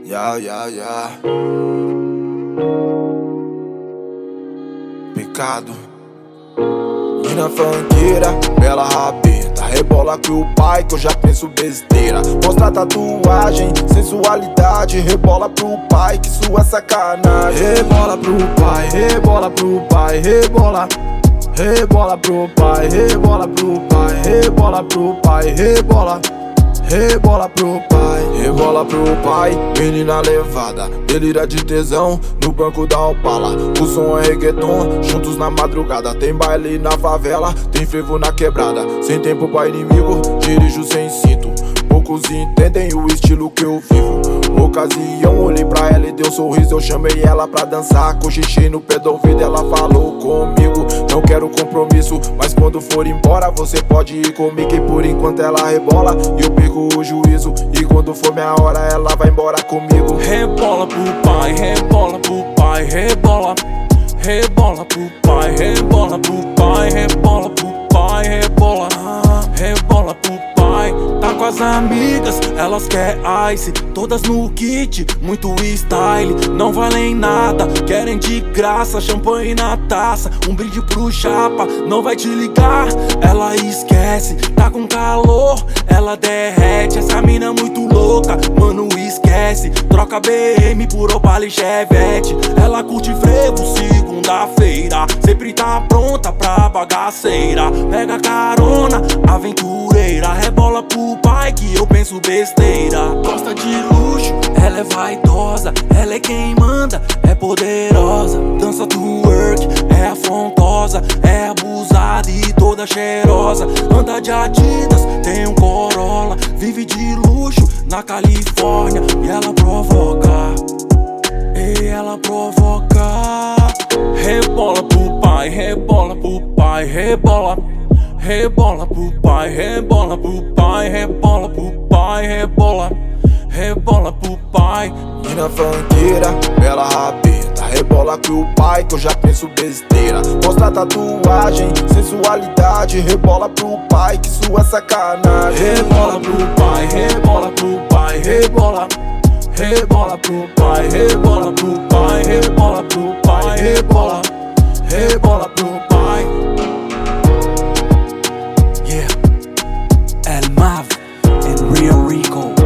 Yeah. Pecado. Mina funkeira, bela rabeta, rebola pro pai que eu já penso besteira. Mostra tatuagem, sensualidade, rebola pro pai que sua sacanagem. Rebola pro pai, rebola pro pai, rebola. Rebola pro pai, rebola pro pai, rebola pro pai, rebola. Rebola pro pai, rebola pro pai. Menina levada, delira de tesão no banco da Opala. O som é reggaeton, juntos na madrugada. Tem baile na favela, tem frevo na quebrada. Sem tempo pra inimigo, dirijo sem cinto. Poucos entendem o estilo que eu vivo. Ocasião, olhei pra ela e dei um sorriso. Eu chamei ela pra dançar, cochichei no pé do ouvido. Ela falou comigo, não quero compromisso, mas quando for embora você pode ir comigo. E por enquanto ela rebola e eu perco o juízo. E quando for minha hora ela vai embora comigo. Rebola pro pai, rebola pro pai, rebola. Rebola pro pai, rebola pro pai, rebola pro pai, rebola. Rebola pro pai. Tá com as amigas, elas quer ice, todas no kit, muito style. Não valem nada, querem de graça, champanhe na taça, um brinde pro chapa. Não vai te ligar, ela esquece. Tá com calor, ela derrete. Essa mina muito louca, mano, esquece. Troca BM por Opala e Chevette. Ela curte frevo segunda-feira, sempre tá pronta pra bagaceira. Pega carona, aventureira. Rebola pro pai que eu penso besteira. Gosta de luxo, ela é vaidosa, ela é quem manda, é poderosa. Dança twerk, é afrontosa, é abusada e toda cheirosa. Anda de Adidas, tem um Corolla, vive de luxo na Califórnia. E ela provoca, e ela provoca. Rebola pro pai, rebola pro pai, rebola. Rebola pro pai, rebola pro pai, rebola pro pai, rebola. Rebola pro pai. Mina funkeira, bela rabeta, rebola pro pai que eu já penso besteira. Mostra tatuagem, sensualidade, rebola pro pai que sua sacanagem. Rebola pro pai, rebola pro pai, rebola. Rebola pro pai, rebola pro pai, rebola pro pai, rebola. Rebola pro pai. Yeah, El Mav and Rio Rico.